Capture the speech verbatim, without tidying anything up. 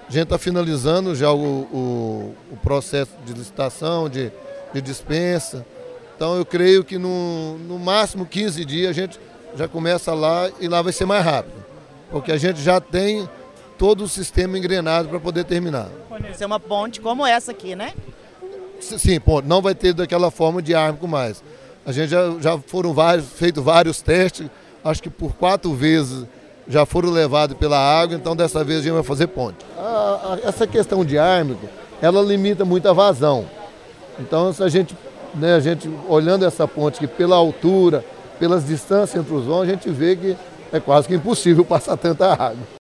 A gente está finalizando já o, o, o processo de licitação, de, de dispensa. Então eu creio que no, no máximo quinze dias a gente já começa lá e lá vai ser mais rápido. Porque a gente já tem todo o sistema engrenado para poder terminar. Isso é uma ponte como essa aqui, né? Sim, ponto. Não vai ter daquela forma de árvore mais. A gente já, já foram vários, feito vários testes, acho que por quatro vezes já foram levados pela água, então dessa vez a gente vai fazer ponte. A, a, essa questão de ármico, ela limita muito a vazão. Então se a gente, né, a gente olhando essa ponte que pela altura, pelas distâncias entre os vãos, a gente vê que é quase que impossível passar tanta água.